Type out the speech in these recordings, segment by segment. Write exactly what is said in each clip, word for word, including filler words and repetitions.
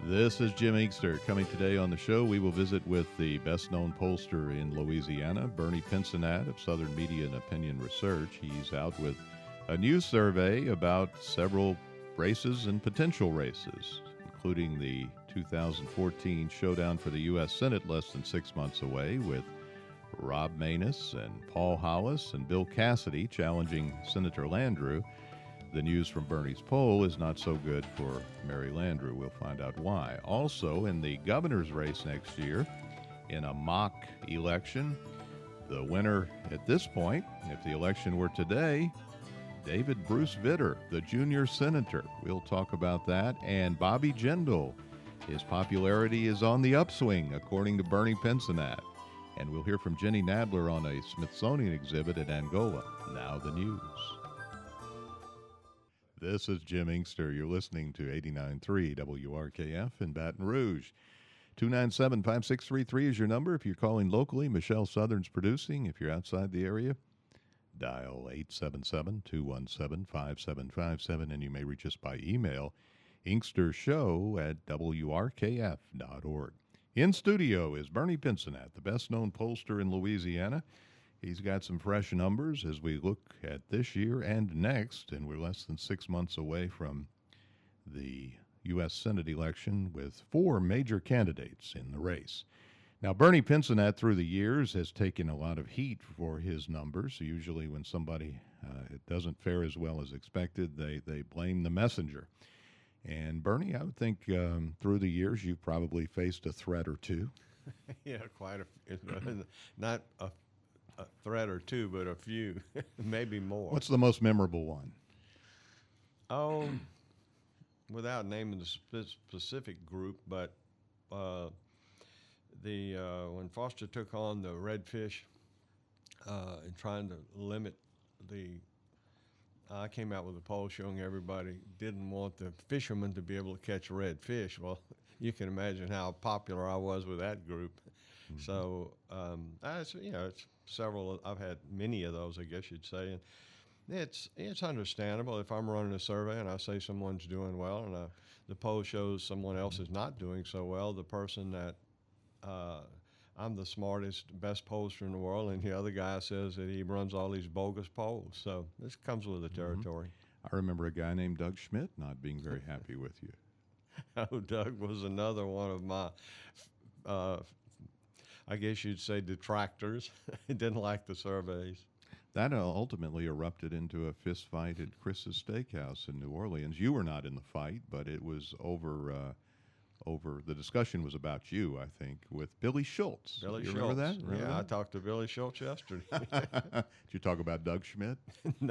This is Jim Inkster. Coming today on the show, we will visit with the best-known pollster in Louisiana, Bernie Pinsonat of Southern Media and Opinion Research. He's out with a new survey about several races and potential races, including the two thousand fourteen showdown for the U S Senate less than six months away, with Rob Maness and Paul Hollis and Bill Cassidy challenging Senator Landrieu. The news from Bernie's poll is not so good for Mary Landrieu. We'll find out why. Also, in the governor's race next year, in a mock election, the winner at this point, if the election were today, David Bruce Vitter, the junior senator. We'll talk about that. And Bobby Jindal. His popularity is on the upswing, according to Bernie Pinsonat. And we'll hear from Jenny Nadler on a Smithsonian exhibit at Angola. Now the news. This is Jim Inkster. You're listening to eighty-nine point three W R K F in Baton Rouge. two nine seven, five six three three is your number. If you're calling locally, Michelle Southern's producing. If you're outside the area, dial eight seven seven, two one seven, five seven five seven, and you may reach us by email, inkstershow at W R K F dot org. In studio is Bernie Pinsonat, the best-known pollster in Louisiana. He's got some fresh numbers as we look at this year and next, and we're less than six months away from the U S Senate election with four major candidates in the race. Now, Bernie Pinsonat, through the years, has taken a lot of heat for his numbers. Usually when somebody uh, it doesn't fare as well as expected, they, they blame the messenger. And, Bernie, I would think um, through the years you've probably faced a threat or two. Yeah, quite a not a a threat or two, but a few, maybe more. What's the most memorable one? Oh, without naming the spe- specific group, but uh, the uh, when Foster took on the redfish uh, and trying to limit the, I came out with a poll showing everybody didn't want the fishermen to be able to catch redfish. Well, you can imagine how popular I was with that group. Mm-hmm. So, um, I, you know, it's several. I've had many of those, I guess you'd say, and it's it's understandable if I'm running a survey and I say someone's doing well, and uh, the poll shows someone else is not doing so well. The person that uh, I'm the smartest, best pollster in the world, and the other guy says that he runs all these bogus polls. So this comes with the territory. Mm-hmm. I remember a guy named Doug Schmidt not being very happy with you. Oh, Doug was another one of my, uh, I guess you'd say, detractors. He didn't like the surveys. That ultimately erupted into a fist fight at Chris's Steakhouse in New Orleans. You were not in the fight, but it was over. Uh, over the discussion was about you, I think, with Billy Schultz. Billy you Schultz. Remember that? Remember yeah, that? I talked to Billy Schultz yesterday. Did you talk about Doug Schmidt? No,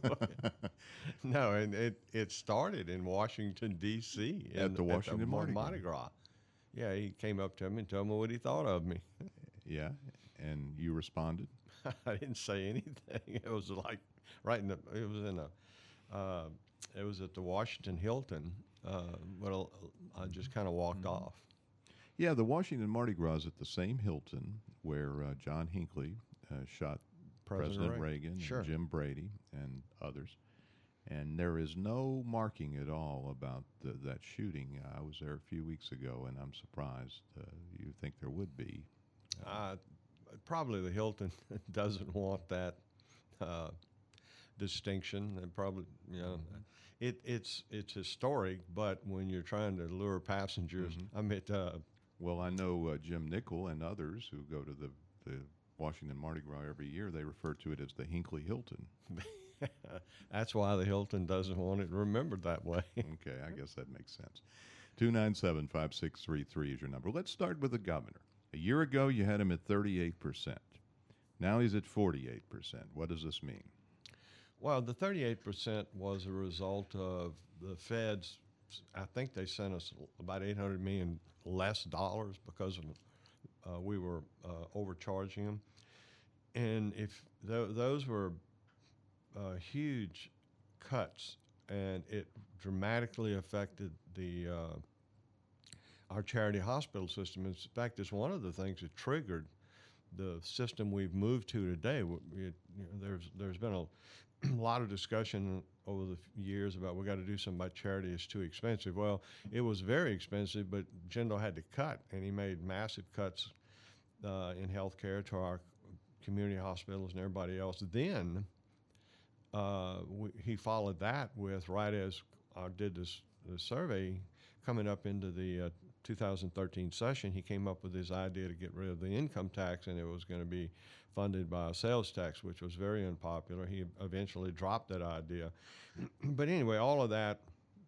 no, and it it started in Washington D C at the Washington at the Mardi, Mardi Gras. Gras. Yeah, he came up to me and told me what he thought of me. Yeah, and you responded? I didn't say anything. It was like right in the. It was in a. Uh, it was at the Washington Hilton. Uh, well, I just kind of walked mm-hmm. off. Yeah, the Washington Mardi Gras is at the same Hilton where uh, John Hinckley uh, shot President, President Reagan, Reagan sure. and Jim Brady and others. And there is no marking at all about the, that shooting. I was there a few weeks ago, and I'm surprised. Uh, you think there would be. Uh, probably the Hilton doesn't want that uh, distinction. And probably, you know, mm-hmm. it, it's it's historic, but when you're trying to lure passengers, mm-hmm. I mean, uh, well, I know uh, Jim Nickel and others who go to the, the Washington Mardi Gras every year, they refer to it as the Hinckley Hilton. That's why the Hilton doesn't want it remembered that way. Okay, I guess that makes sense. two nine seven, five six three three is your number. Let's start with the governor. A year ago, you had him at thirty-eight percent. Now he's at forty-eight percent. What does this mean? Well, the thirty-eight percent was a result of the Fed's, I think they sent us about eight hundred million dollars less dollars because of, uh, we were uh, overcharging them. And if th- those were uh, huge cuts, and it dramatically affected the uh, our charity hospital system. In fact, it's one of the things that triggered the system we've moved to today. It, you know, there's there's been a a lot of discussion over the f- years about we got to do something about charity. It's too expensive. Well, it was very expensive, but Jindal had to cut, and he made massive cuts uh, in health care to our community hospitals and everybody else. Then uh, we, he followed that with, right as I did this, this survey, coming up into the uh, two thousand thirteen session, he came up with this idea to get rid of the income tax, and it was going to be funded by a sales tax, which was very unpopular. He eventually dropped that idea. But anyway, all of that,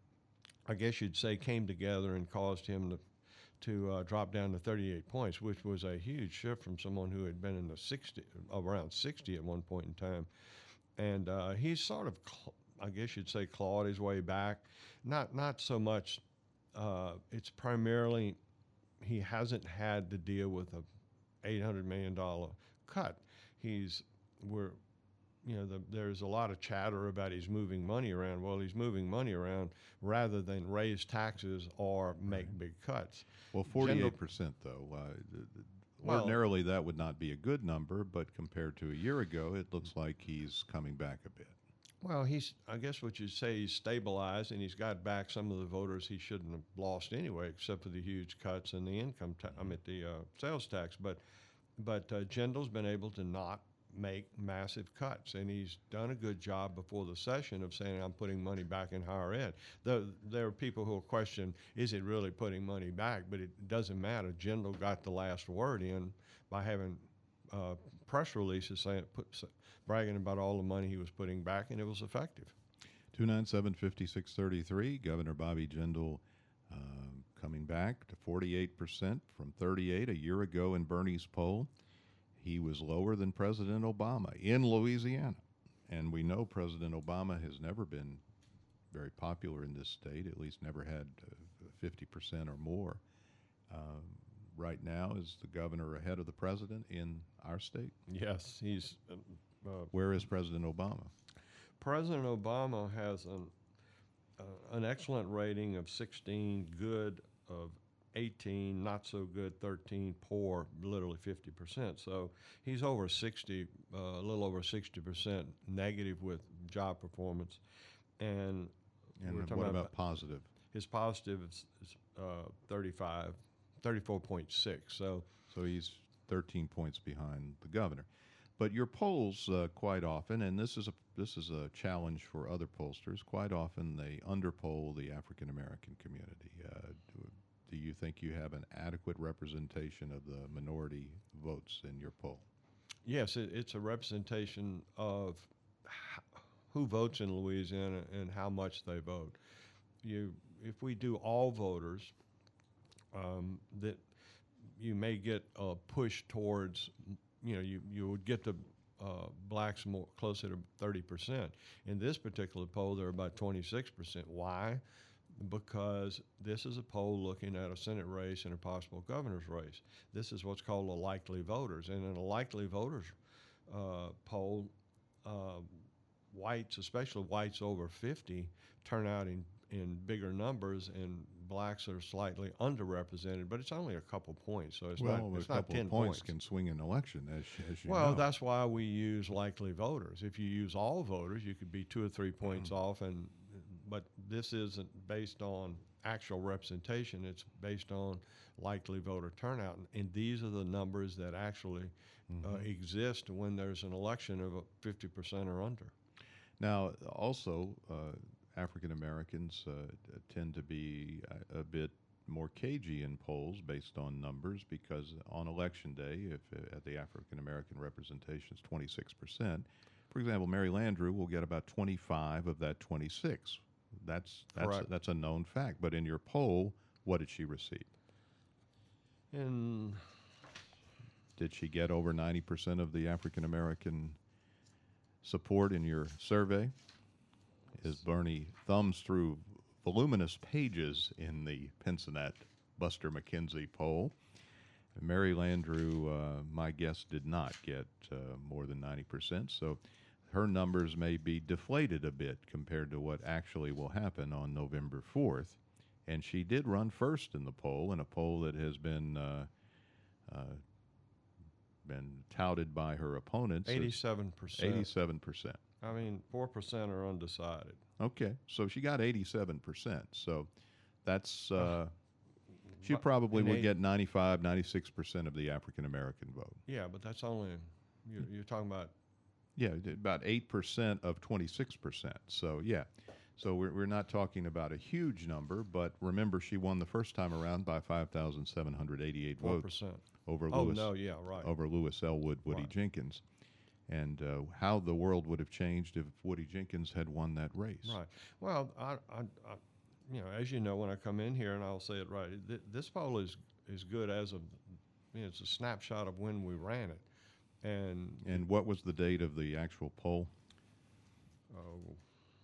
I guess you'd say, came together and caused him to to uh, drop down to thirty-eight points, which was a huge shift from someone who had been in the sixty, around sixty at one point in time. And uh, he's sort of, cl- I guess you'd say, clawed his way back. Not not so much. Uh, it's primarily he hasn't had to deal with a eight hundred million dollar cut. He's we're you know, the, there's a lot of chatter about he's moving money around. Well, he's moving money around rather than raise taxes or make Right. big cuts. Well, forty-eight percent though. Uh, th- th- Well- ordinarily, that would not be a good number, but compared to a year ago, it looks like he's coming back a bit. Well, he's, I guess what you'd say, he's stabilized and he's got back some of the voters he shouldn't have lost anyway, except for the huge cuts in the income tax, I mean, the uh, sales tax. But, but uh, Jindal's been able to not make massive cuts, and he's done a good job before the session of saying, I'm putting money back in higher ed. There, there are people who will question, is it really putting money back? But it doesn't matter. Jindal got the last word in by having uh, press releases saying, put, bragging about all the money he was putting back, and it was effective. two nine seven, five six three three. Governor Bobby Jindal uh, coming back to forty-eight percent from thirty-eight a year ago in Bernie's poll. He was lower than President Obama in Louisiana. And we know President Obama has never been very popular in this state, at least never had uh, fifty percent or more. Um, right now, is the governor ahead of the president in our state? Yes, he's. Uh, uh, Where is President Obama? President Obama has an uh, an excellent rating of sixteen, good of eighteen, not so good thirteen, poor literally fifty percent. So he's over sixty, uh, a little over sixty percent negative with job performance. And, And we're talking what about, about positive? his positive is, is uh, thirty-five, thirty-four point six. So So he's thirteen points behind the governor. But your polls uh, quite often, and this is a this is a challenge for other pollsters. Quite often, they underpoll the African American community. Uh, do, do you think you have an adequate representation of the minority votes in your poll? yes, it, it's a representation of h- who votes in Louisiana and how much they vote. You, if we do all voters, um, that you may get a push towards, you know, you, you would get the uh, blacks more closer to thirty percent. In this particular poll, they're about twenty-six percent. Why? Because this is a poll looking at a Senate race and a possible governor's race. This is what's called a likely voters. And in a likely voters uh, poll, uh, whites, especially whites over fifty, turn out in, in bigger numbers, and blacks are slightly underrepresented, but it's only a couple points, so it's well, not it's a not couple ten of points, points. can swing an election, as, as you Well, know. that's why we use likely voters. If you use all voters, you could be two or three points Mm-hmm. off, and but this isn't based on actual representation. It's based on likely voter turnout, and, and these are the numbers that actually uh, Mhm. exist when there's an election of fifty percent or under. Now, also, uh, African Americans uh, t- tend to be a, a bit more cagey in polls based on numbers, because on election day, if uh, at the African American representation is twenty-six percent, for example, Mary Landrieu will get about twenty-five of that twenty-six. That's that's a, Correct. that's a known fact. But in your poll, what did she receive? And Did she get over ninety percent of the African American support in your survey? As Bernie thumbs through voluminous pages in the Pincinat Buster McKenzie poll, Mary Landrieu, uh, my guess, did not get uh, more than ninety percent. So her numbers may be deflated a bit compared to what actually will happen on November fourth. And she did run first in the poll, in a poll that has been uh, uh, been touted by her opponents. as eighty-seven percent. eighty-seven percent. I mean, four percent are undecided. Okay, so she got eighty-seven percent. So that's uh, she But- probably and would they- get ninety-five, ninety-six percent of the African American vote. Yeah, but that's only, you're, you're talking about, Yeah, d- about eight percent of twenty-six percent. So, yeah. So we're, we're not talking about a huge number, but remember, she won the first time around by five thousand seven hundred eighty-eight four votes percent. over Oh, Lewis, no, yeah, right. over Lewis Elwood Woody Right. Jenkins. And uh, how the world would have changed if Woody Jenkins had won that race. Right. Well, I, I, I, you know, as you know, when I come in here, and I'll say it right, th- this poll is is good as of, you know, it's a snapshot of when we ran it, and And what was the date of the actual poll? uh,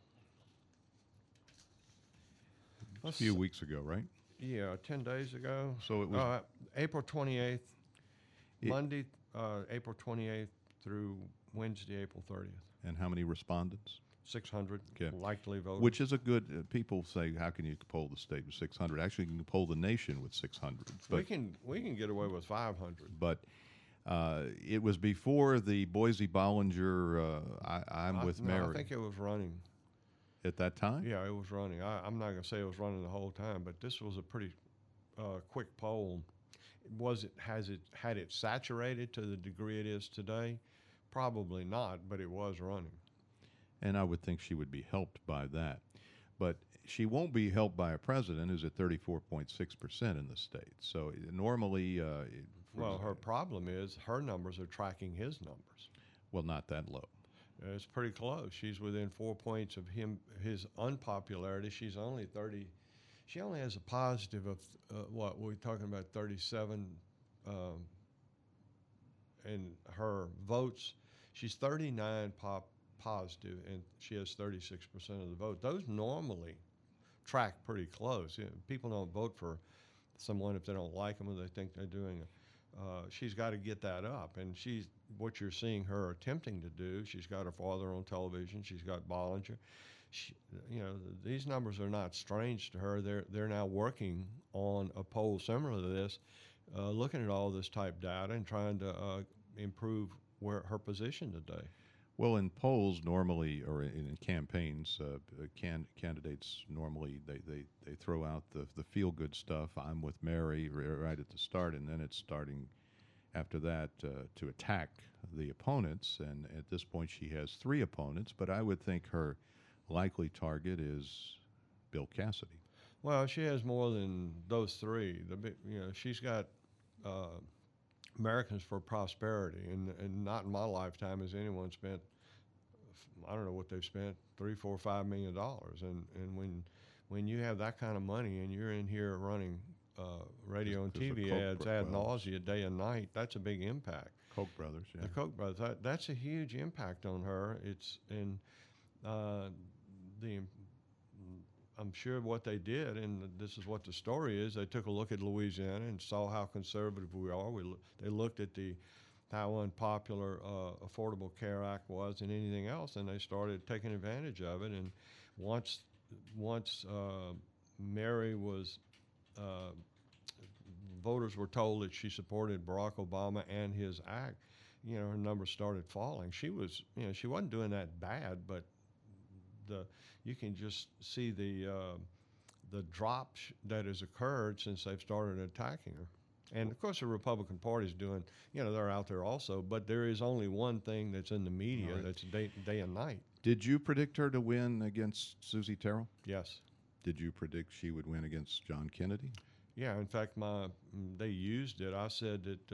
A few weeks ago, right? yeah, ten days ago. So it was Uh, April twenty-eighth, It- Monday, uh, April twenty-eighth through Wednesday, April thirtieth. and how many respondents? six hundred Okay. likely voters. Which is a good. Uh, people say, how can you poll the state with six hundred? Actually, you can poll the nation with six hundred. we But can we can get away with five hundred. but uh, it was before the Boise Bollinger. Uh, I, I'm I, with no, Mary I think it was running. at that time. Yeah, it was running. I, I'm not going to say it was running the whole time, but this was a pretty uh, quick poll. Was it has it had it saturated to the degree it is today? Probably not, but it was running. And I would think she would be helped by that. But she won't be helped by a president who's at thirty-four point six percent in the state. So uh, normally, uh, it- for Well, exa- her problem is her numbers are tracking his numbers. well, not that low. Uh, It's pretty close. She's within four points of him, his unpopularity. She's only thirty. She only has a positive of uh, what we're talking about, thirty-seven, um, and her votes. She's thirty-nine pop positive, and she has thirty-six percent of the vote. Those normally track pretty close. You know, people don't vote for someone if they don't like them or they think they're doing. Uh, she's got to get that up, and she's what you're seeing her attempting to do. She's got her father on television. She's got Bollinger. She, you know, th- these numbers are not strange to her. They're they're now working on a poll similar to this, uh, looking at all this type data and trying to uh, improve where her position today. Well, in polls normally, or in, in campaigns, uh, uh, can, candidates normally they, they, they throw out the, the feel good stuff. I'm with Mary r- right at the start, and then it's starting after that uh, to attack the opponents. And at this point, she has three opponents, but I would think her likely target is Bill Cassidy. Well, she has more than those three. The big, you know, she's got uh, Americans for Prosperity, and and not in my lifetime has anyone spent. I don't know what they've spent, three, four, five million dollars, and and when when you have that kind of money and you're in here running uh, radio and 'Cause the T V Koch ads bro- ad brothers. nausea day and night, that's a big impact. Koch brothers, yeah. The Koch brothers, that, that's a huge impact on her. It's and uh, the I'm sure what they did, and this is what the story is. They took a look at Louisiana and saw how conservative we are. We loo- they looked at the how unpopular uh, Affordable Care Act was and anything else, and they started taking advantage of it. And once once uh, Mary was uh, voters were told that she supported Barack Obama and his act, you know, her numbers started falling. She was, you know, she wasn't doing that bad, but the you can just see the uh, the drop sh- that has occurred since they've started attacking her. And of course, the Republican Party's doing, you know, they're out there also, but there is only one thing that's in the media Right. that's day, day and night. Did you predict her to win against Susie Terrell? Yes. Did you predict she would win against John Kennedy? Yeah, in fact, my mm, they used it. I said that,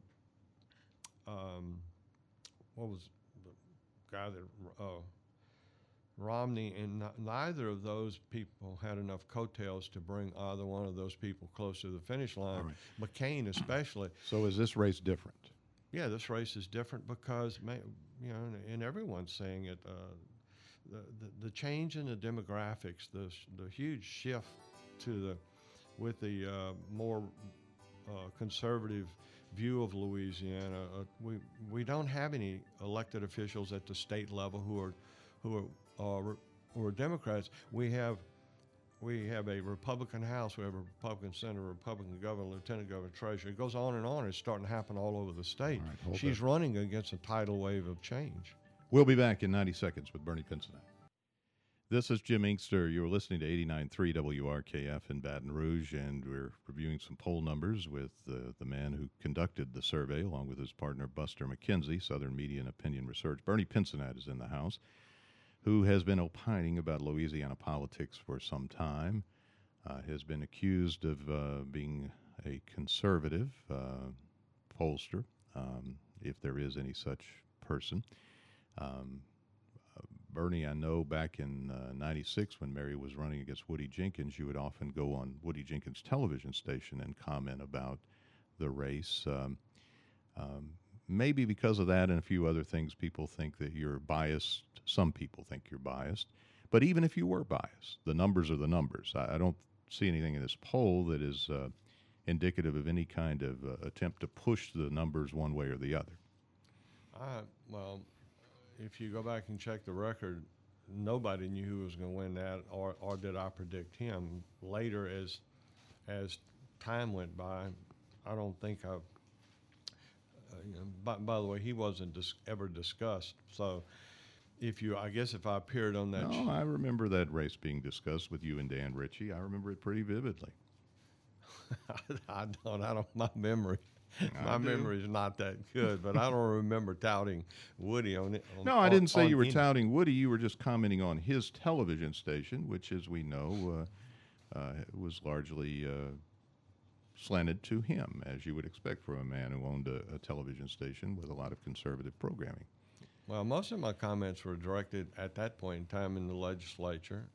uh, um, what was the guy that, uh, Romney, and n- neither of those people had enough coattails to bring either one of those people close to the finish line. All right. McCain especially. So is this race different? Yeah, this race is different because, ma- you know, and, and everyone's saying it. Uh, the, the the change in the demographics, the sh- the huge shift to the with the uh, more uh, conservative view of Louisiana. Uh, we we don't have any elected officials at the state level who are who are uh, who are Democrats. We have. We have a Republican House, we have a Republican Senator, Republican Governor, Lieutenant Governor, Treasurer. It goes on and on. It's starting to happen all over the state. All right, hold She's running against a tidal wave of change. We'll be back in ninety seconds with Bernie Pincinat. This is Jim Inkster. You're listening to eighty-nine point three W R K F in Baton Rouge, and we're reviewing some poll numbers with uh, the man who conducted the survey, along with his partner Buster McKenzie, Southern Media and Opinion Research. Bernie Pincinat is in the house, who has been opining about Louisiana politics for some time, uh, has been accused of uh, being a conservative uh, pollster, um, if there is any such person. Um, Bernie, I know back in uh, ninety-six when Mary was running against Woody Jenkins, you would often go on Woody Jenkins' television station and comment about the race. Um, um, maybe because of that and a few other things, people think that you're biased. Some people think you're biased. But even if you were biased, the numbers are the numbers. I, I don't see anything in this poll that is uh, indicative of any kind of uh, attempt to push the numbers one way or the other. Uh, well... If you go back and check the record, nobody knew who was going to win that, or, or did I predict him. Later, as as time went by, I don't think I. Uh, you know, by, by the way, he wasn't dis- ever discussed. So, if you, I guess, if I appeared on that, no, sh- I remember that race being discussed with you and Dan Ritchie. I remember it pretty vividly. I, I don't. I don't. My memory. I My do. memory is not that good, but I don't remember touting Woody on it. On, No, I didn't say on you were any- touting Woody. You were just commenting on his television station, which, as we know, uh, uh, was largely uh, slanted to him, as you would expect from a man who owned a, a television station with a lot of conservative programming. Well, most of my comments were directed at that point in time in the legislature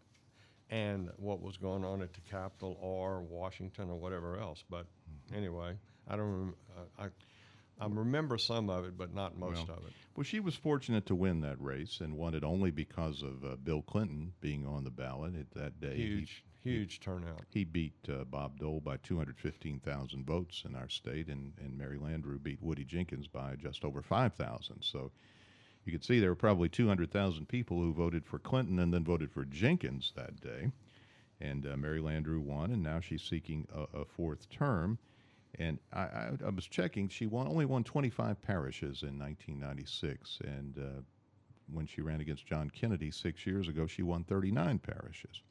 and what was going on at the Capitol or Washington or whatever else. But anyway, I don't. Rem- uh, I I remember some of it, but not most Well, of it. Well, she was fortunate to win that race and won it only because of uh, Bill Clinton being on the ballot at that day. Huge, He, huge turnout. he beat uh, Bob Dole by two hundred fifteen thousand votes in our state, and, and Mary Landrieu beat Woody Jenkins by just over five thousand. So you could see there were probably two hundred thousand people who voted for Clinton and then voted for Jenkins that day. And uh, Mary Landrieu won, and now she's seeking a, a fourth term. And I, I, I was checking; she won only won twenty-five parishes in nineteen ninety-six, and uh, when she ran against John Kennedy six years ago, she won thirty-nine parishes.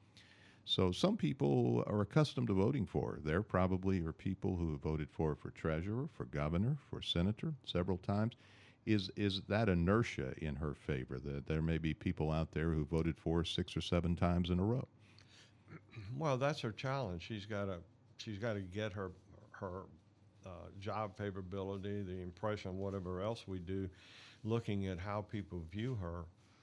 So some people are accustomed to voting for her. There probably are people who have voted for her for treasurer, for governor, for senator several times. Is is that inertia in her favor? That there may be people out there who voted for her six or seven times in a row. Well, that's her challenge. She's got to she's got to get her her uh, job favorability, the impression, whatever else we do, looking at how people view her,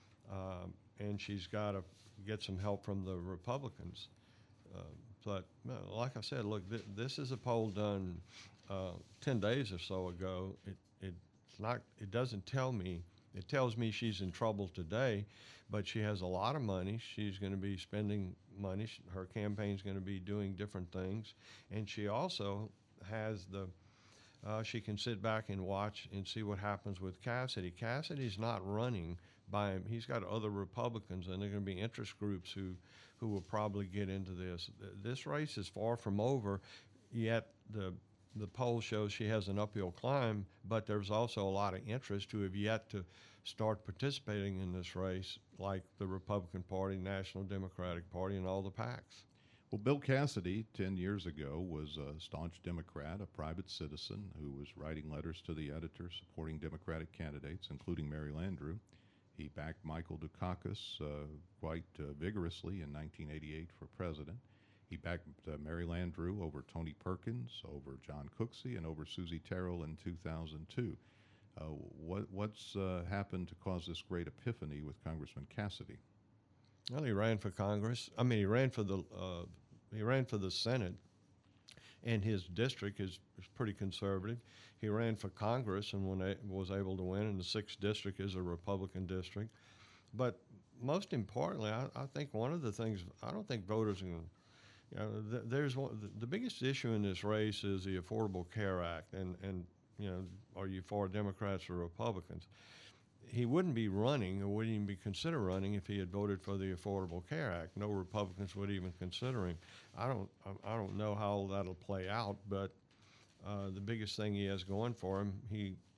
um, and she's got to get some help from the Republicans. Uh, but uh, like I said, look, th- this is a poll done uh, ten days or so ago. It it's not. It doesn't tell me. It tells me she's in trouble today, but she has a lot of money. She's going to be spending money. Her campaign's going to be doing different things, and she also has the. Uh, she can sit back and watch and see what happens with Cassidy. Cassidy's not running by him. He's got other Republicans, and there are going to be interest groups who, who will probably get into this. This race is far from over, yet the the poll shows she has an uphill climb, but there's also a lot of interest who have yet to start participating in this race, like the Republican Party, National Democratic Party, and all the PACs. Well, Bill Cassidy, ten years ago, was a staunch Democrat, a private citizen who was writing letters to the editor supporting Democratic candidates, including Mary Landrieu. He backed Michael Dukakis uh, quite uh, vigorously in nineteen eighty-eight for president. He backed uh, Mary Landrieu over Tony Perkins, over John Cooksey, and over Susie Terrell in two thousand two. Uh, what, what's uh, happened to cause this great epiphany with Congressman Cassidy? Well, he ran for Congress. I mean, he ran for the uh, he ran for the Senate, and his district is, is pretty conservative. He ran for Congress and when a, was able to win, and the sixth district is a Republican district. But most importantly, I, I think one of the things I don't think voters are going to. You know, th- there's one, the, the biggest issue in this race is the Affordable Care Act, and and you know, are you for Democrats or Republicans? He wouldn't be running, or wouldn't even be consider running, if he had voted for the Affordable Care Act. No Republicans would even consider him. I don't, I, I don't know how that'll play out, but uh, the biggest thing he has going for him, he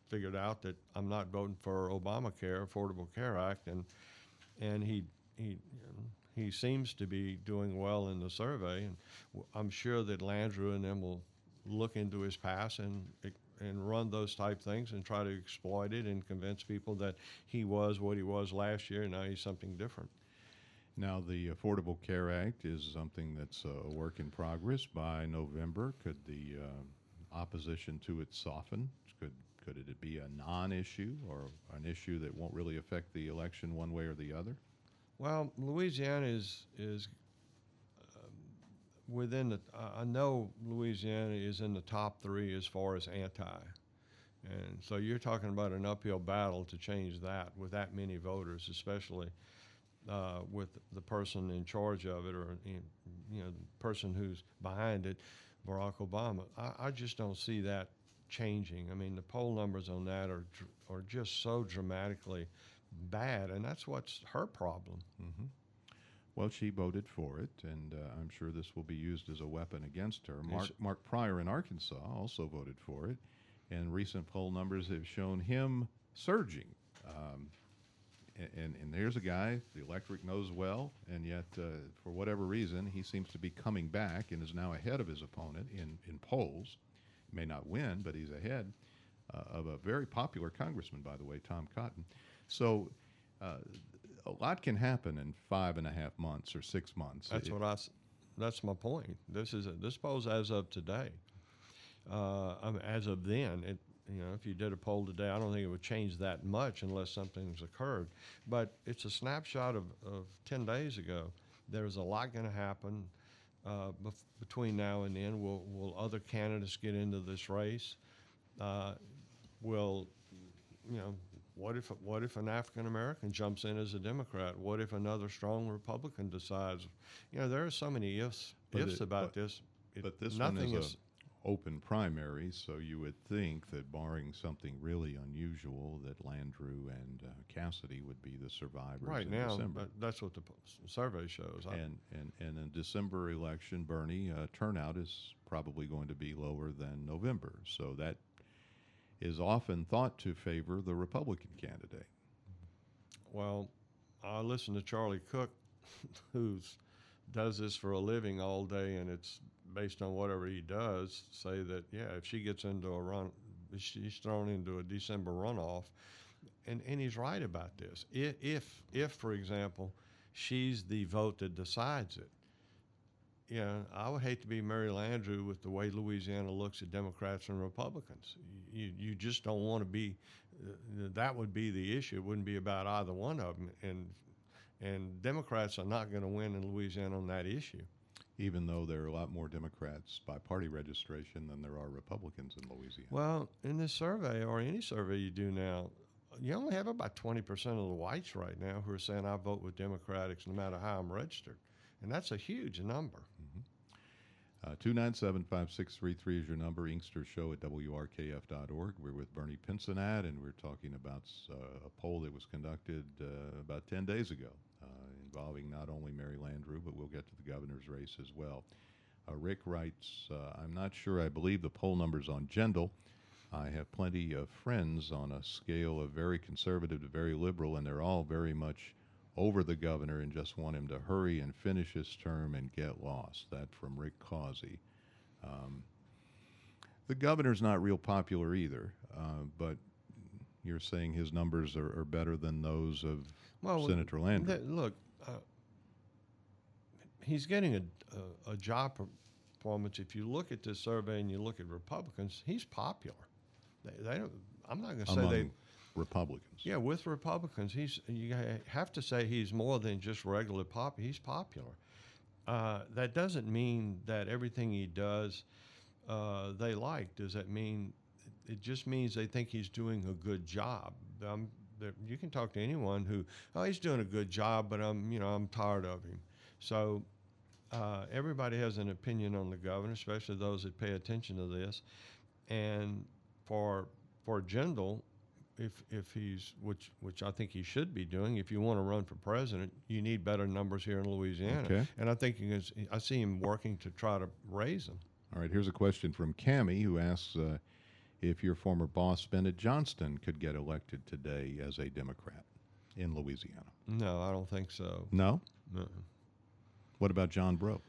figured out that I'm not voting for Obamacare, Affordable Care Act, and and he he you know, he seems to be doing well in the survey, and w- I'm sure that Landrieu and them will look into his past and and run those type things and try to exploit it and convince people that he was what he was last year and now he's something different. Now, the Affordable Care Act is something that's a work in progress. By November, could the uh, opposition to it soften? Could could it be a non-issue or an issue that won't really affect the election one way or the other? Well, Louisiana is is um, within the. I I know Louisiana is in the top three as far as anti, and so you're talking about an uphill battle to change that with that many voters, especially uh, with the person in charge of it, or you know, the person who's behind it, Barack Obama. I, I just don't see that changing. I mean, the poll numbers on that are dr- are just so dramatically bad, and that's what's her problem. Mm-hmm. Well, she voted for it, and uh, I'm sure this will be used as a weapon against her. Mark, Yes. Mark Pryor in Arkansas also voted for it, and recent poll numbers have shown him surging. Um, a- and, and there's a guy the electorate knows well, and yet, uh, for whatever reason, he seems to be coming back and is now ahead of his opponent in, in polls. May not win, but he's ahead uh, of a very popular congressman, by the way, Tom Cotton. So uh, a lot can happen in five and a half months or six months. That's It- what I. s- That's my point. This is a, this polls as of today. Uh, I mean, as of then, it you know if you did a poll today, I don't think it would change that much unless something's occurred. But it's a snapshot of, of ten days ago. There's a lot going to happen uh, bef- between now and then. Will will other candidates get into this race? Uh, will you know? What if what if an African American jumps in as a Democrat? What if another strong Republican decides? You know, there are so many ifs But ifs it- about but- this. It, But this nothing one is, is. a open primary, so you would think that barring something really unusual, that Landrieu and uh, Cassidy would be the survivors Right in now, December. that- that's what the p- survey shows. I- And, and, and in December election, Bernie, uh, turnout is probably going to be lower than November. So that is often thought to favor the Republican candidate. well, I listen to Charlie Cook, who's does this for a living all day, and it's based on whatever he does. Say that yeah, if she gets into a run, if she's thrown into a December runoff, and and he's right about this. If if, if for example, she's the vote that decides it. Yeah, I would hate to be Mary Landrieu with the way Louisiana looks at Democrats and Republicans. You you just don't want to be. Uh, that would be the issue. It wouldn't be about either one of them. And and Democrats are not going to win in Louisiana on that issue. Even though there are a lot more Democrats by party registration than there are Republicans in Louisiana. Well, in this survey or any survey you do now, you only have about twenty percent of the whites right now who are saying I vote with Democrats no matter how I'm registered, and that's a huge number. Uh, two nine seven, five six three three is your number. Inkster Show at W R K F dot org. We're with Bernie Pincinat, and we're talking about uh, a poll that was conducted uh, about ten days ago uh, involving not only Mary Landrieu, but we'll get to the governor's race as well. Uh, Rick writes, uh, I'm not sure I believe the poll numbers on Jindal. I have plenty of friends on a scale of very conservative to very liberal, and they're all very much over the governor and just want him to hurry and finish his term and get lost. That from Rick Causey. Um, the governor's not real popular either, uh, but you're saying his numbers are, are better than those of Well, Senator Landrieu. th- look, uh, he's getting a, a, a job performance. If you look at this survey and you look at Republicans, he's popular. They, they don't. I'm not going to say among they. Republicans. Yeah, with Republicans, he's you have to say he's more than just regular pop. He's popular. Uh, that doesn't mean that everything he does uh, they like. Does that mean? It just means they think he's doing a good job. Um, there- you can talk to anyone who, oh, he's doing a good job, but I'm, you know, I'm tired of him. So uh, everybody has an opinion on the governor, especially those that pay attention to this. And for for Jindal, if if he's which which I think he should be doing, if you want to run for president, you need better numbers here in Louisiana. Okay. And I think he is, I see him working to try to raise them. All right, here's a question from Cammie who asks, uh, if your former boss, Bennett Johnston, could get elected today as a Democrat in Louisiana? No, I don't think so. No? No. What about John Breaux?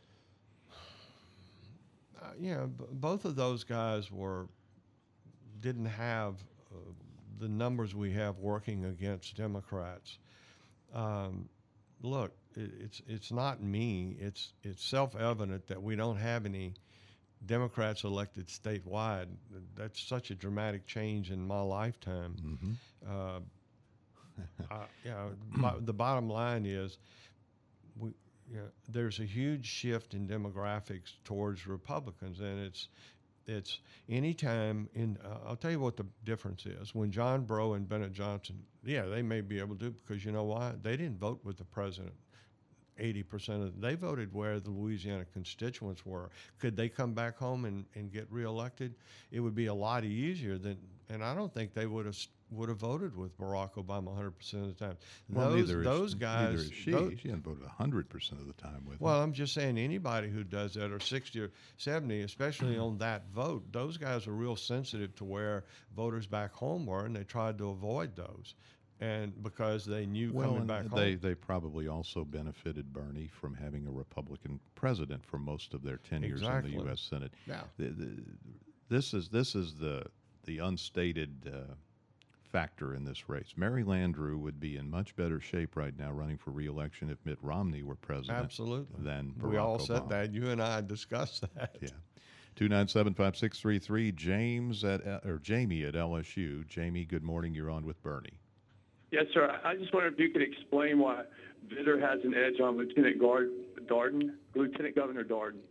Uh, yeah, b- both of those guys were didn't have uh, the numbers we have working against Democrats. Um, look, it, it's it's not me. It's it's self-evident that we don't have any Democrats elected statewide. That's such a dramatic change in my lifetime. Mm-hmm. Uh, I, you know, bo- the bottom line is, we, you know, there's a huge shift in demographics towards Republicans, and it's it's any time in. Uh, I'll tell you what the difference is. When John Breaux and Bennett Johnson, yeah, they may be able to, because you know why? They didn't vote with the president. eighty percent of they voted where the Louisiana constituents were. Could they come back home and, and get reelected? It would be a lot easier than, and I don't think they would have would have voted with Barack Obama one hundred percent of the time. Well, those neither those is, guys. Neither is she. Those, she hasn't voted one hundred percent of the time with well, him. I'm just saying anybody who does that, or sixty or seventy, especially on that vote, those guys are real sensitive to where voters back home were, and they tried to avoid those. And because they knew Well, coming and back they, home. they probably also benefited Bernie from having a Republican president for most of their tenures Exactly. in the U S Senate. Yeah. The, the, this is this is the the unstated uh, factor in this race. Mary Landrieu would be in much better shape right now running for re-election if Mitt Romney were president. Absolutely. Than Barack we all Obama. said that. You and I discussed that. Yeah. two nine seven, five six three three. James at or Jamie at L S U. Jamie, good morning. You're on with Bernie. Yes, sir. I just wonder if you could explain why Vitter has an edge on Lieutenant Guard Darden, Lieutenant Governor Darden.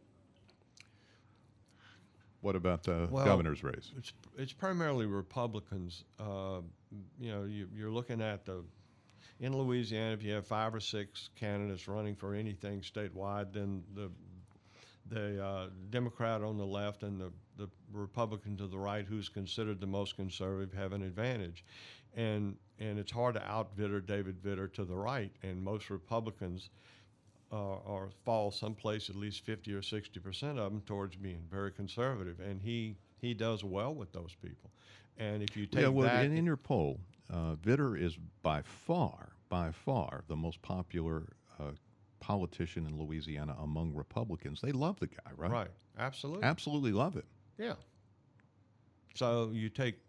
What about the Well, governor's race? It's it's primarily Republicans. Uh, you know, you, you're looking at the in Louisiana. If you have five or six candidates running for anything statewide, then the the uh, Democrat on the left and the, the Republican to the right, who's considered the most conservative, have an advantage. And and it's hard to out-Vitter David Vitter to the right. And most Republicans uh, are fall someplace at least fifty or sixty percent of them towards being very conservative. And he, he does well with those people. And if you take yeah, well, that... in, in your poll, uh, Vitter is by far, by far, the most popular uh, politician in Louisiana among Republicans. They love the guy, right? Right, absolutely. Absolutely love him. Yeah. So you take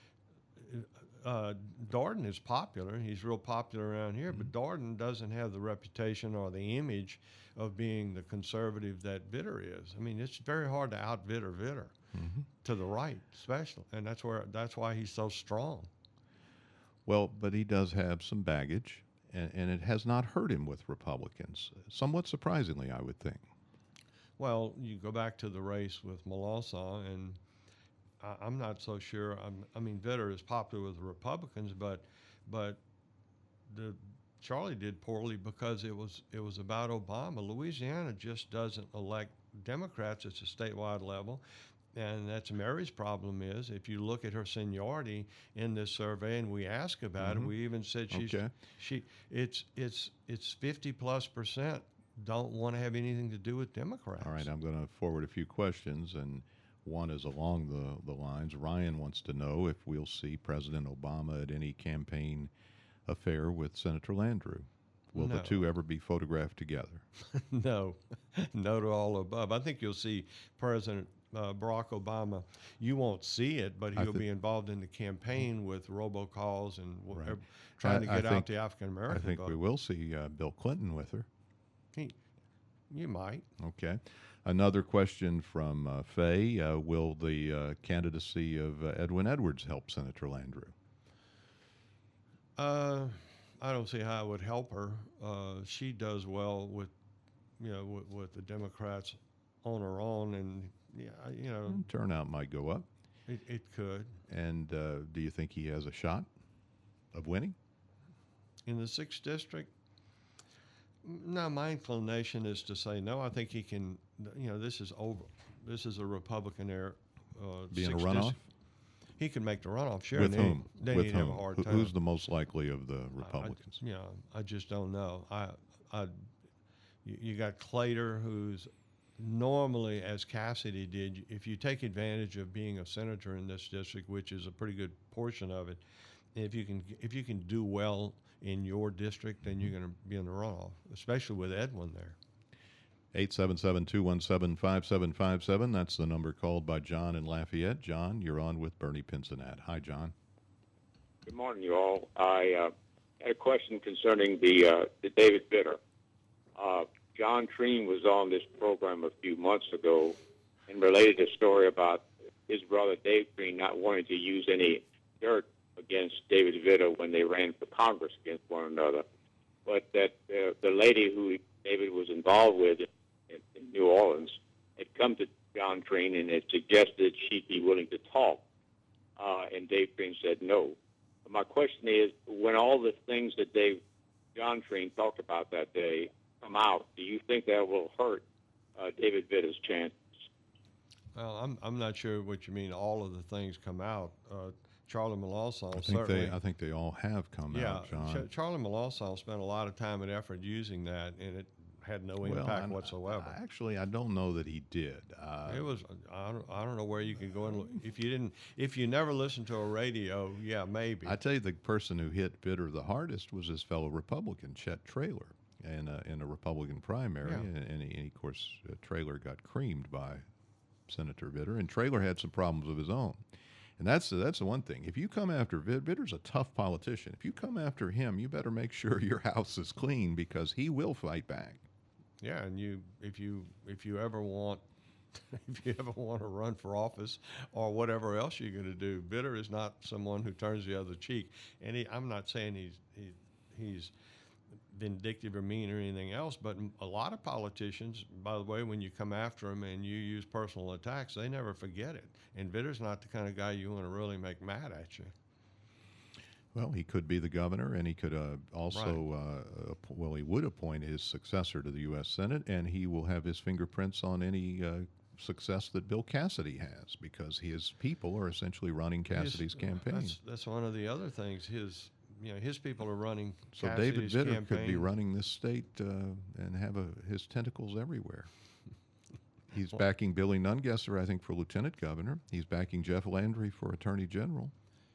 uh, Darden is popular. He's real popular around here, mm-hmm. but Darden doesn't have the reputation or the image of being the conservative that Vitter is. I mean, it's very hard to out-Vitter Vitter mm-hmm. to the right, especially, and that's where that's why he's so strong. Well, but he does have some baggage, and, and it has not hurt him with Republicans. Somewhat surprisingly, I would think. Well, you go back to the race with Melancon, and I, I'm not so sure. I'm, I mean, Vitter is popular with the Republicans, but but the Charlie did poorly because it was it was about Obama. Louisiana just doesn't elect Democrats at a statewide level. And that's Mary's problem is if you look at her seniority in this survey, and we ask about mm-hmm. it, we even said she's okay. she it's it's it's fifty plus percent don't want to have anything to do with Democrats. All right, I'm going to forward a few questions, and one is along the, the lines. Ryan wants to know if we'll see President Obama at any campaign affair with Senator Landrieu. Will no. the two ever be photographed together? No, no to all above. I think you'll see President uh, Barack Obama. You won't see it, but he'll th- be involved in the campaign with robocalls and w- right. trying to I, get I out think, the African American I think vote. we will see uh, Bill Clinton with her. He, you might. Okay. Another question from uh, Faye. Uh, will the uh, candidacy of uh, Edwin Edwards help Senator Landrieu? Uh, I don't see how it would help her. Uh, she does well with, you know, with, with the Democrats on her own, and yeah, you know, Mm, turnout might go up. it, it could. And uh, do you think he has a shot of winning? In the sixth district, no, my inclination is to say no. I think he can. You know, this is over. This is a Republican era. Uh, Being a sixth runoff? district. He can make the runoff. Sure. With and whom? Then With he'd whom? have a hard Who- time. Who's the most likely of the I- Republicans? I, yeah, I just don't know. I, I, you, you got Claytor, who's normally, as Cassidy did, if you take advantage of being a senator in this district, which is a pretty good portion of it, if you can if you can do well in your district, then you're going to be in the runoff, especially with Edwin there. eight seven seven, two one seven, five seven five seven. That's the number called by John in Lafayette. John, you're on with Bernie Pincinat. Hi, John. Good morning, you all. I uh, had a question concerning the uh, the David Vitter. Uh, John Treen was on this program a few months ago and related a story about his brother Dave Treen not wanting to use any dirt against David Vitter when they ran for Congress against one another, but that uh, the lady who David was involved with in, in New Orleans had come to John Treen and had suggested she'd be willing to talk, uh, and Dave Treen said no. My question is, when all the things that Dave, John Treen talked about that day come out, do you think that will hurt uh, David Vitter's chances? Well, I'm I'm not sure what you mean. All of the things come out. Uh, Charlie Melanson I think certainly. they I think they all have come yeah, out, John. Ch- Charlie Melanson spent a lot of time and effort using that, and it had no well, impact I'm- whatsoever. I- actually, I don't know that he did. Uh, It was I don't, I don't know where you can go and look. If you didn't if you never listened to a radio, yeah, maybe. I tell you, the person who hit Vitter the hardest was his fellow Republican, Chet Traylor, in a, in a Republican primary, Yeah. and, and, he, and of course, uh, Traylor got creamed by Senator Vitter, and Traylor had some problems of his own. And that's that's the one thing. If you come after Vitter, Vitter's a tough politician. If you come after him, you better make sure your house is clean because he will fight back. Yeah, and you if you if you ever want if you ever want to run for office or whatever else you're going to do, Vitter is not someone who turns the other cheek. And he, I'm not saying he's he, he's vindictive or mean or anything else, but a lot of politicians, by the way, when you come after them and you use personal attacks, they never forget it. And Vitter's not the kind of guy you want to really make mad at you. Well, he could be the governor, and he could uh, also, uh, app- well, he would appoint his successor to the U S Senate, and he will have his fingerprints on any uh, success that Bill Cassidy has, because his people are essentially running Cassidy's His- campaign. That's, that's one of the other things. His, you know, his people are running. So David Cassidy's Vitter campaign. could be running this state uh, and have a, his tentacles everywhere. He's backing Billy Nungesser, I think, for lieutenant governor. He's backing Jeff Landry for attorney general.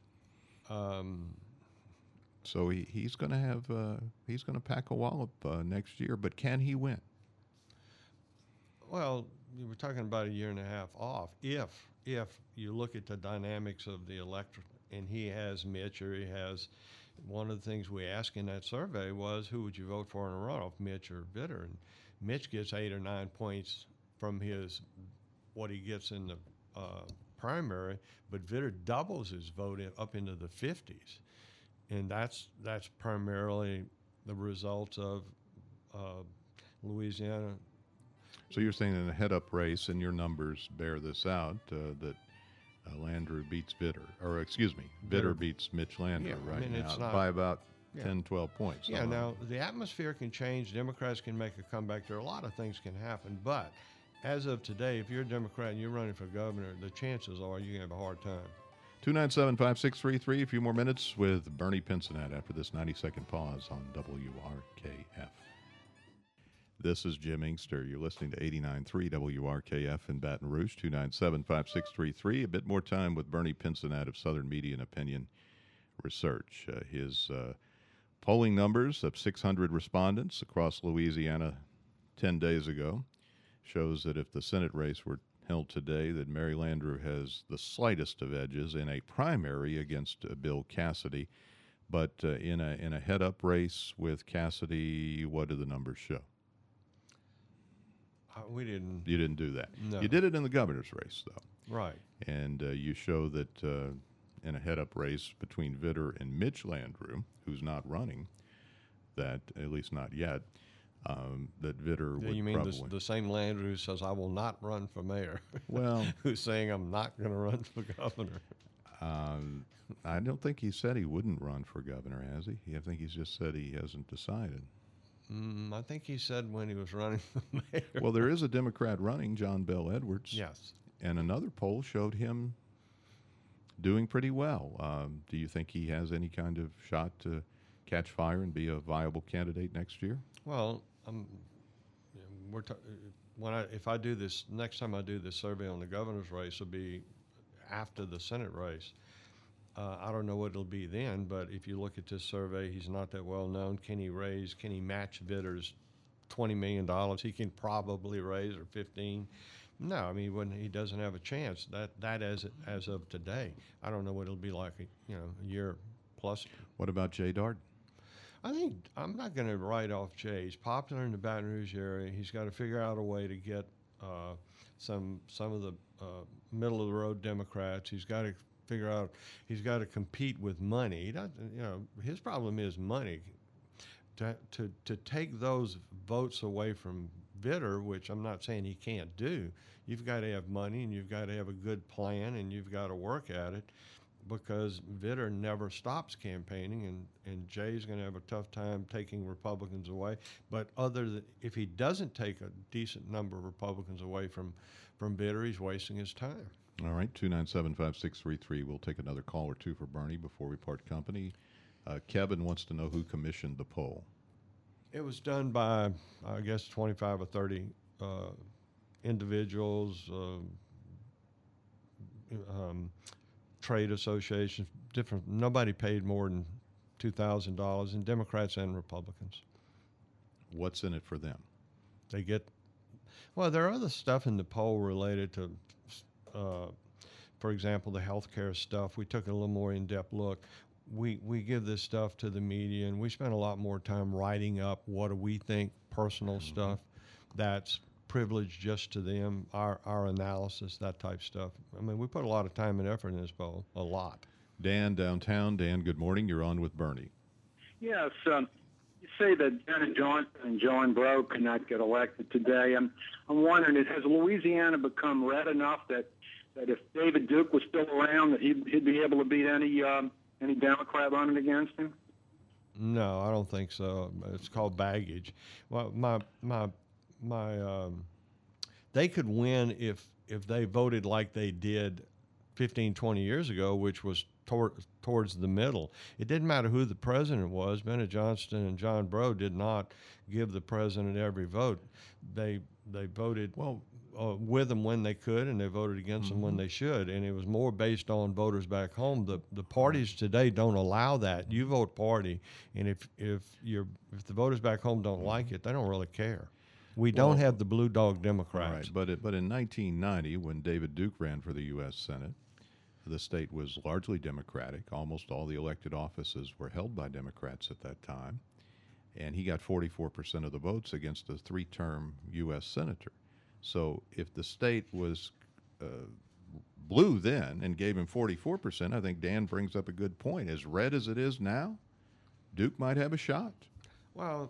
Um, So he, he's going to have uh, he's going to pack a wallop uh, next year. But can he win? Well, you were talking about a year and a half off. If if you look at the dynamics of the electorate, and he has Mitch, or he has one of the things we asked in that survey was, who would you vote for in a runoff, Mitch or Vitter? And Mitch gets eight or nine points from his what he gets in the uh, primary, but Vitter doubles his vote in, up into the fifties, and that's that's primarily the result of uh, Louisiana. So you're saying in a head-up race, and your numbers bear this out, uh, that uh, Landry beats Vitter, or excuse me, Vitter Vitter. beats Mitch Landry Yeah, I right mean, now it's not- by about Yeah. ten, twelve points. Yeah, Uh, now the atmosphere can change. Democrats can make a comeback. There are a lot of things can happen. But as of today, if you're a Democrat and you're running for governor, the chances are you're going to have a hard time. two nine seven, five six three three, a few more minutes with Bernie Pincinat after this ninety-second pause on W R K F. This is Jim Inkster. You're listening to eighty-nine point three W R K F in Baton Rouge, two nine seven, five six three three. A bit more time with Bernie Pincinat of Southern Media and Opinion Research. Uh, his uh, polling numbers of six hundred respondents across Louisiana ten days ago shows that if the Senate race were held today, that Mary Landrieu has the slightest of edges in a primary against uh, Bill Cassidy. But uh, in a in a head-up race with Cassidy, what do the numbers show? Uh, we didn't. You didn't do that. No. You did it in the governor's race, though. Right. And uh, you show that uh, in a head-up race between Vitter and Mitch Landrieu, who's not running, that, at least not yet, um, that Vitter Yeah, would you mean probably... the, the same Landry who says, I will not run for mayor, Well, who's saying I'm not going to run for governor. um, I don't think he said he wouldn't run for governor, has he? I think he's just said he hasn't decided. Mm, I think he said when he was running for mayor. Well, there is a Democrat running, John Bell Edwards. Yes. And another poll showed him doing pretty well. Um, do you think he has any kind of shot to catch fire and be a viable candidate next year? Well, um, we're t- when I if I do this next time I do this survey on the governor's race will be after the Senate race. Uh, I don't know what it'll be then, but if you look at this survey, he's not that well known. Can he raise? Can he match Vitter's twenty million dollars? He can probably raise or fifteen. No, I mean when he doesn't have a chance. That that as as of today, I don't know what it'll be like. You know, a year plus. What about Jay Darden? I think I'm not going to write off Jay. He's popular in the Baton Rouge area. He's got to figure out a way to get uh, some some of the uh, middle of the road Democrats. He's got to figure out. He's got to compete with money. He doesn't, you know, his problem is money. To to to take those votes away from Vitter, which I'm not saying he can't do. You've got to have money and you've got to have a good plan and you've got to work at it. Because Vitter never stops campaigning, and, and Jay's going to have a tough time taking Republicans away. But other than if he doesn't take a decent number of Republicans away from, from Vitter, he's wasting his time. All right, two nine seven, five six three three. We'll take another call or two for Bernie before we part company. Uh, Kevin wants to know who commissioned the poll. It was done by, I guess, twenty-five or thirty uh, individuals, uh, um, trade associations, different. Nobody paid more than two thousand dollars, and Democrats and Republicans. What's in it for them? They get, well, there are other stuff in the poll related to, uh, for example, the healthcare stuff. We took a little more in-depth look. We we give this stuff to the media, and we spend a lot more time writing up what do we think, personal mm-hmm. stuff that's privileged just to them, our, our analysis, that type stuff. I mean, we put a lot of time and effort in this poll, a lot. Dan, downtown. Dan, good morning. You're on with Bernie. Yes, um, you say that Bennett Johnson and John Breaux could not get elected today. I'm, I'm wondering, has Louisiana become red enough that, that if David Duke was still around, that he'd, he'd be able to beat any um, any Democrat running against him? No, I don't think so. It's called baggage. Well, my my my um, they could win if if they voted like they did fifteen, twenty years ago, which was toward, towards the middle. It didn't matter who the president was. Bennett Johnston and John Breaux did not give the president every vote. They they voted well uh, with them when they could, and they voted against mm-hmm. them when they should. And it was more based on voters back home. The the parties today don't allow that. You vote party, and if if you're if the voters back home don't like it, they don't really care. We don't well, have the blue dog Democrats. Right, but it, but in nineteen ninety, when David Duke ran for the U S Senate, the state was largely Democratic. Almost all the elected offices were held by Democrats at that time, and he got forty-four percent of the votes against a three-term U S senator. So if the state was uh, blue then and gave him forty-four percent, I think Dan brings up a good point. As red as it is now, Duke might have a shot. Well,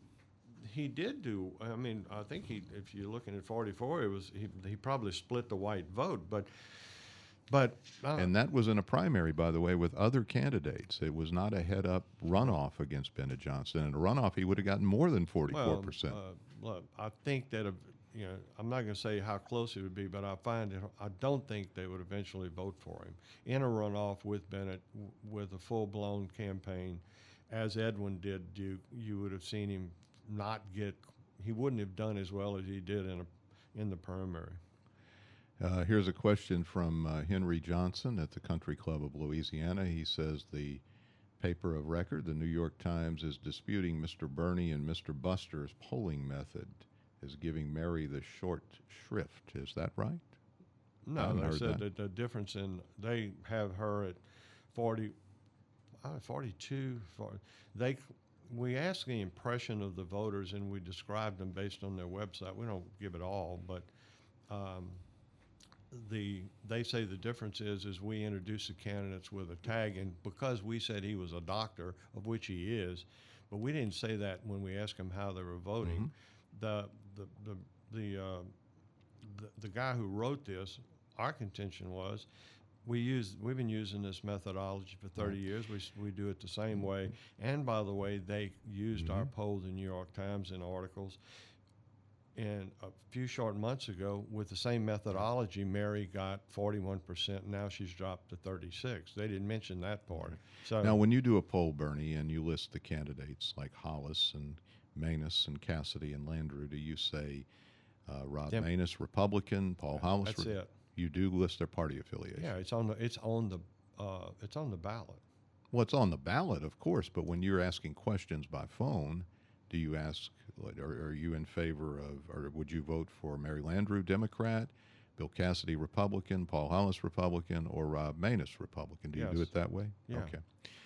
he did do. I mean, I think he. If you're looking at forty-four, it was he. He probably split the white vote, but, but. Uh, and that was in a primary, by the way, with other candidates. It was not a head-up runoff against Bennett Johnston. In a runoff, he would have gotten more than forty-four percent. Well, uh, look, I think that, uh, you know, I'm not going to say how close it would be, but I find it. I don't think they would eventually vote for him in a runoff with Bennett, w- with a full-blown campaign, as Edwin did Duke. You would have seen him not get, he wouldn't have done as well as he did in a in the primary. Uh, here's a question from uh, Henry Johnson at the Country Club of Louisiana. He says the paper of record, the New York Times, is disputing Mister Bernie and Mister Buster's polling method, is giving Mary the short shrift. Is that right? No, they said that. that the difference in, they have her at forty, uh, forty-two, forty, they we ask the impression of the voters, and we describe them based on their website. We don't give it all, but um, the they say the difference is is we introduce the candidates with a tag, and because we said he was a doctor, of which he is, but we didn't say that when we asked him how they were voting. Mm-hmm. The the the the, uh, the the guy who wrote this, our contention was, We use, we've been using this methodology for thirty right. years. We, we do it the same way. And by the way, they used mm-hmm. our poll, the New York Times, in articles. And a few short months ago, with the same methodology, Mary got forty-one percent. Now she's dropped to thirty-six. They didn't mention that part. So now, when you do a poll, Bernie, and you list the candidates like Hollis and Maness and Cassidy and Landrieu, do you say uh, Rob Dem- Maness, Republican, Paul Hollis? That's it. You do list their party affiliation. Yeah, it's on the it's on the uh, it's on the ballot. Well, it's on the ballot, of course, but when you're asking questions by phone, do you ask, like, are, are you in favor of, or would you vote for Mary Landrieu, Democrat, Bill Cassidy, Republican, Paul Hollis, Republican, or Rob Maness, Republican? Do you do Yes. it that way? Yeah. Okay.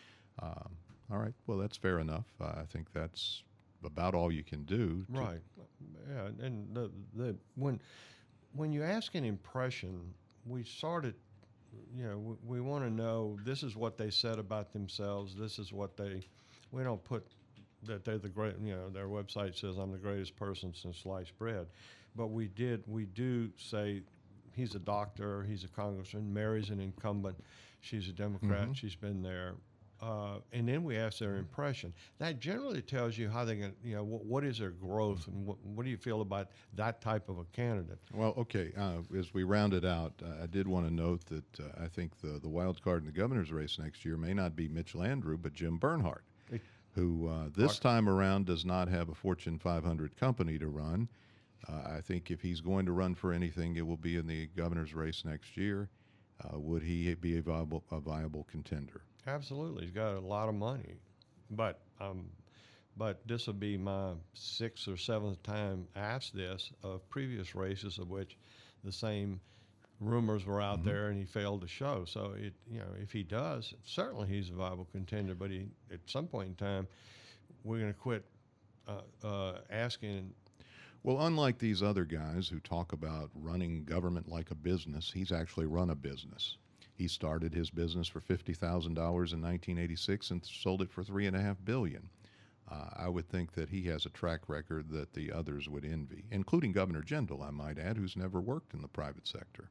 Um, all right. Well, that's fair enough. Uh, I think that's about all you can do. to- Right. Yeah, and the the when when you ask an impression, we sort of, you know, we, we want to know this is what they said about themselves. This is what they. We don't put that they're the great. You know, their website says I'm the greatest person since sliced bread, but we did. We do say he's a doctor. He's a congressman. Mary's an incumbent. She's a Democrat. Mhm. She's been there. Uh, and then we ask their impression. That generally tells you how they're going to, you know, what, what is their growth and what, what do you feel about that type of a candidate? Well, okay. Uh, as we round it out, uh, I did want to note that uh, I think the, the wild card in the governor's race next year may not be Mitch Landrieu, but Jim Bernhardt, Hey. who uh, this time around does not have a Fortune five hundred company to run. Uh, I think if he's going to run for anything, it will be in the governor's race next year. Uh, would he be a viable, a viable contender? Absolutely. He's got a lot of money. But um, but this will be my sixth or seventh time asked this of previous races of which the same rumors were out Mm-hmm. there and he failed to show. So it you know, if he does, certainly he's a viable contender, but he at some point in time we're gonna quit uh, uh, asking. Well, unlike these other guys who talk about running government like a business, he's actually run a business. He started his business for fifty thousand dollars in nineteen eighty-six and sold it for three and a half billion. Uh, I would think that he has a track record that the others would envy, including Governor Jindal, I might add, who's never worked in the private sector.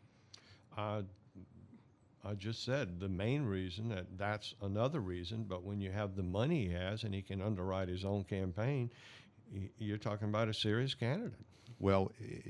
I, I just said the main reason that that's another reason, but when you have the money he has and he can underwrite his own campaign, y- you're talking about a serious candidate. Well, eh,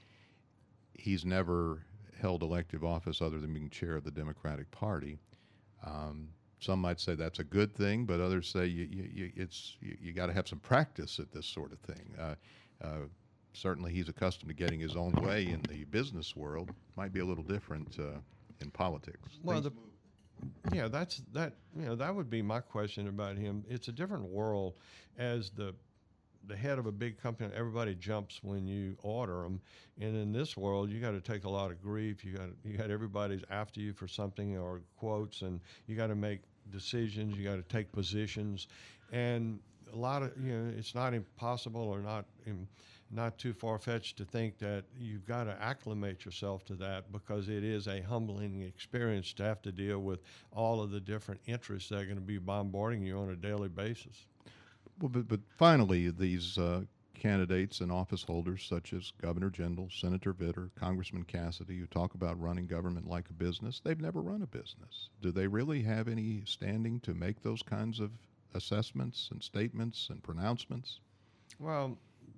he's never held elective office other than being chair of the Democratic Party. Um, some might say that's a good thing, but others say you, you, you, it's you, you got to have some practice at this sort of thing. Uh, uh, certainly, he's accustomed to getting his own way in the business world. Might be a little different uh, in politics. Well, Things the, yeah, that's that. You know, that would be my question about him. It's a different world as the the head of a big company. Everybody jumps when you order them, and in this world, you got to take a lot of grief. You got you got everybody's after you for something or quotes, and you got to make decisions. You got to take positions, and a lot of you know, it's not impossible or not. Im, not too far-fetched to think that you've got to acclimate yourself to that because it is a humbling experience to have to deal with all of the different interests that are going to be bombarding you on a daily basis. Well, but, but finally, these uh, candidates and office holders such as Governor Jindal, Senator Vitter, Congressman Cassidy, who talk about running government like a business, they've never run a business. Do they really have any standing to make those kinds of assessments and statements and pronouncements? Well,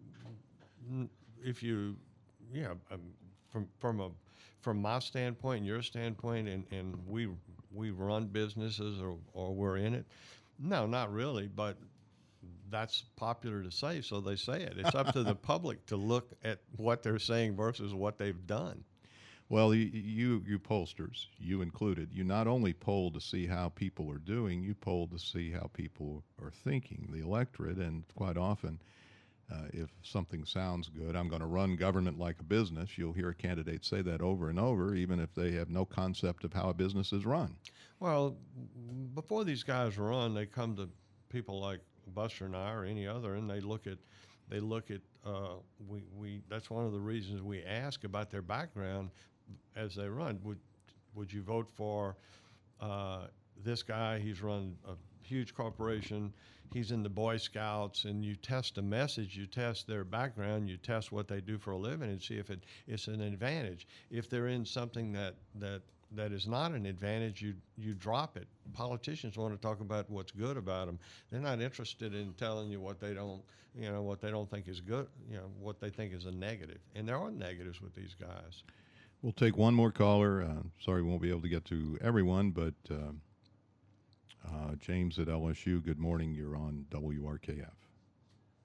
if you, yeah, um, from from a from my standpoint and your standpoint, and, and we we run businesses or or we're in it, no, not really, but that's popular to say, so they say it. It's up to the public to look at what they're saying versus what they've done. Well, you, you, you pollsters, you included, you not only poll to see how people are doing, you poll to see how people are thinking, the electorate, and quite often, uh, if something sounds good, I'm going to run government like a business, you'll hear a candidate say that over and over, even if they have no concept of how a business is run. Well, before these guys run, they come to people like Buster and I or any other, and they look at, they look at, uh, we, we, that's one of the reasons we ask about their background as they run. Would, would you vote for uh, this guy? He's run a huge corporation. He's in the Boy Scouts, and you test a message, you test their background, you test what they do for a living and see if it, it's an advantage. If they're in something that, that, that is not an advantage, you, you drop it. Politicians want to talk about what's good about them. They're not interested in telling you what they don't, you know, what they don't think is good, you know, what they think is a negative. And there are negatives with these guys. We'll take one more caller. Uh, sorry we won't be able to get to everyone, but uh, uh, James at L S U, good morning. You're on W R K F.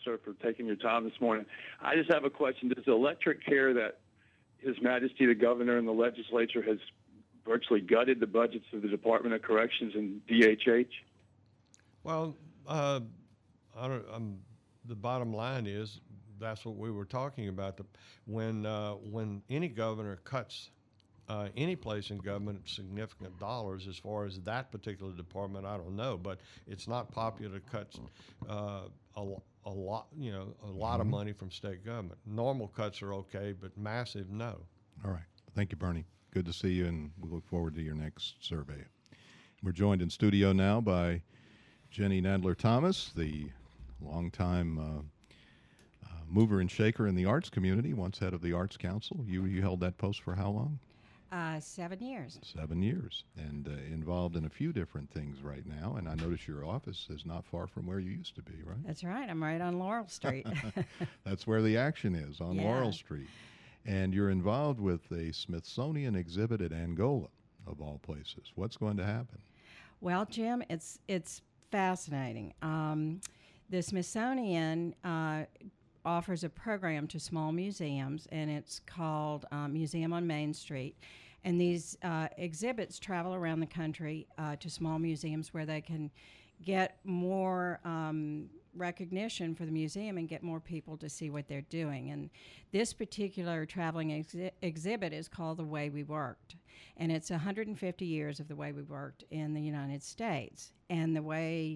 sir, for taking your time this morning. I just have a question. Does Electric care that His Majesty the Governor and the legislature has virtually gutted the budgets of the Department of Corrections and D H H? Well, uh, I don't, um, the bottom line is that's what we were talking about. The, when uh, when any governor cuts uh, any place in government significant dollars, as far as that particular department, I don't know, but it's not popular to cut uh, a, a lot, you know, a lot Mm-hmm. of money from state government. Normal cuts are okay, but massive, no. All right. Thank you, Bernie. Good to see you, and we look forward to your next survey. We're joined in studio now by Jenny Nadler-Thomas, the longtime uh, uh, mover and shaker in the arts community, once head of the Arts Council. You you held that post for how long? Uh, seven years. Seven years, and uh, involved in a few different things right now. And I notice your office is not far from where you used to be, right? That's right. I'm right on Laurel Street. That's where the action is, on Yeah. Laurel Street. And you're involved with a Smithsonian exhibit at Angola, of all places. What's going to happen? Well, Jim, it's it's fascinating. Um, the Smithsonian uh, offers a program to small museums, and it's called uh, Museum on Main Street. And these uh, exhibits travel around the country uh, to small museums where they can get more um, recognition for the museum and get more people to see what they're doing. And this particular traveling exhi- exhibit is called The Way We Worked. And it's one hundred fifty years of the way we worked in the United States. And the way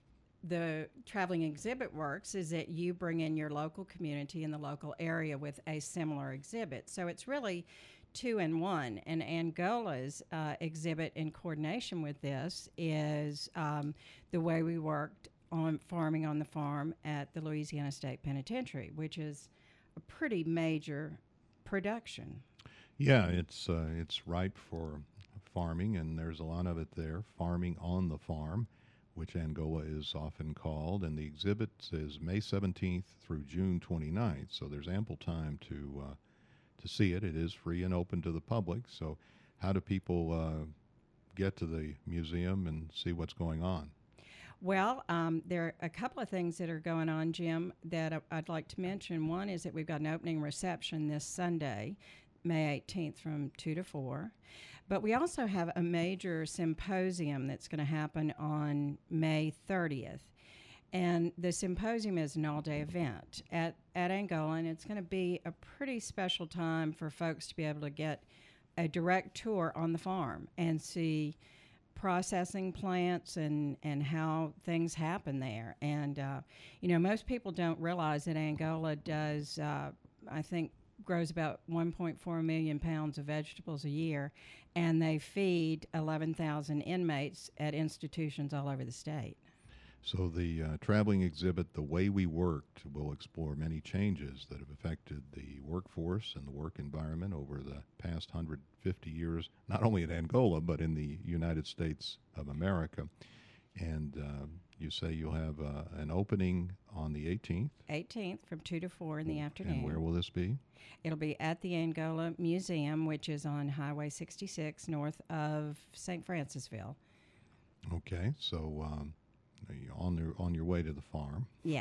the traveling exhibit works is that you bring in your local community in the local area with a similar exhibit. So it's really two in one. And Angola's uh, exhibit in coordination with this is um, the way we worked on farming on the farm at the Louisiana State Penitentiary, which is a pretty major production. Yeah, it's uh, it's ripe for farming, and there's a lot of it there. Farming on the farm, which Angola is often called, and the exhibit is May seventeenth through June twenty-ninth. So there's ample time to uh, to see it. It is free and open to the public. So, how do people uh, get to the museum and see what's going on? Well, um, there are a couple of things that are going on, Jim, that I- I'd like to mention. One is that we've got an opening reception this Sunday, May eighteenth, from two to four. But we also have a major symposium that's going to happen on May thirtieth. And the symposium is an all-day event at, at Angola, and it's going to be a pretty special time for folks to be able to get a direct tour on the farm and see processing plants and, and how things happen there. And, uh, you know, most people don't realize that Angola does, uh, I think, grows about one point four million pounds of vegetables a year, and they feed eleven thousand inmates at institutions all over the state. So the uh, traveling exhibit, The Way We Worked, will explore many changes that have affected the workforce and the work environment over the past one hundred fifty years, not only in Angola, but in the United States of America. And uh, you say you'll have uh, an opening on the eighteenth. eighteenth from two to four in the afternoon. And where will this be? It'll be at the Angola Museum, which is on Highway sixty-six north of Saint Francisville. Okay, so um, you're on, your, on your way to the farm. Yeah.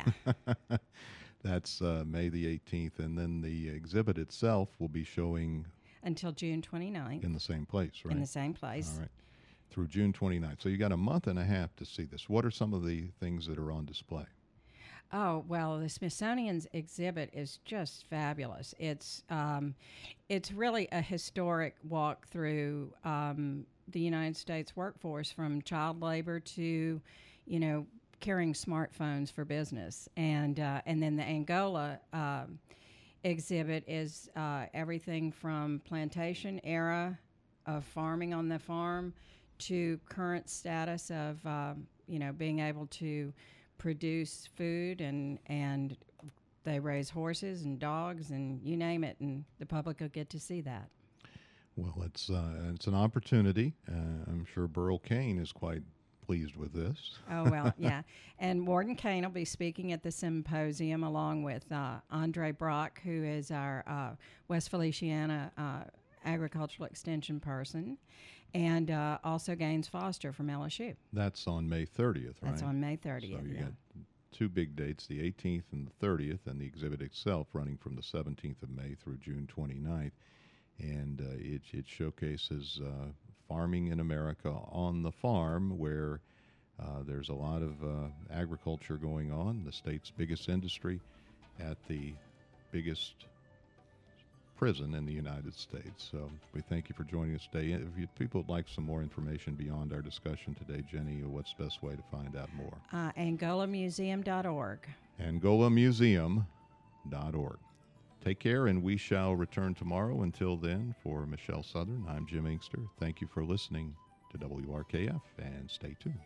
That's uh, May the eighteenth, and then the exhibit itself will be showing Until June twenty-ninth. in the same place, right? In the same place. All right. Through June twenty-ninth. So you got a month and a half to see this. What are some of the things that are on display? Oh, well, the Smithsonian's exhibit is just fabulous. It's um, it's really a historic walk through um, the United States workforce, from child labor to, you know, carrying smartphones for business. And, uh, and then the Angola um, exhibit is uh, everything from plantation era of farming on the farm to current status of, um, you know, being able to produce food, and and they raise horses and dogs and you name it, and the public will get to see that. Well, it's uh, it's an opportunity. Uh, I'm sure Burl Cain is quite pleased with this. Oh, well, yeah. And Warden Cain will be speaking at the symposium along with uh, Andre Brock, who is our uh, West Feliciana uh, agricultural extension person, and uh, also Gaines Foster from L S U. That's on May thirtieth, right? That's on May thirtieth. So you yeah. got two big dates, the eighteenth and the thirtieth, and the exhibit itself running from the seventeenth of May through June twenty-ninth. And uh, it, it showcases uh, farming in America on the farm, where uh, there's a lot of uh, agriculture going on, the state's biggest industry at the biggest prison in the United States. So we thank you for joining us today. If you, people would like some more information beyond our discussion today, Jenny, what's the best way to find out more? Uh, Angola Museum dot org. Angola Museum dot org. Take care, and we shall return tomorrow. Until then, for Michelle Southern, I'm Jim Inkster. Thank you for listening to W R K F, and stay tuned.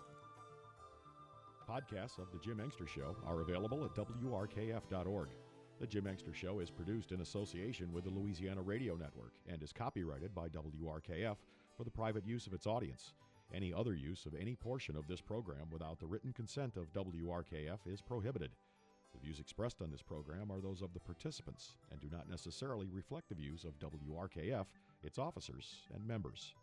Podcasts of The Jim Inkster Show are available at W R K F dot org. The Jim Inkster Show is produced in association with the Louisiana Radio Network and is copyrighted by W R K F for the private use of its audience. Any other use of any portion of this program without the written consent of W R K F is prohibited. The views expressed on this program are those of the participants and do not necessarily reflect the views of W R K F, its officers, and members.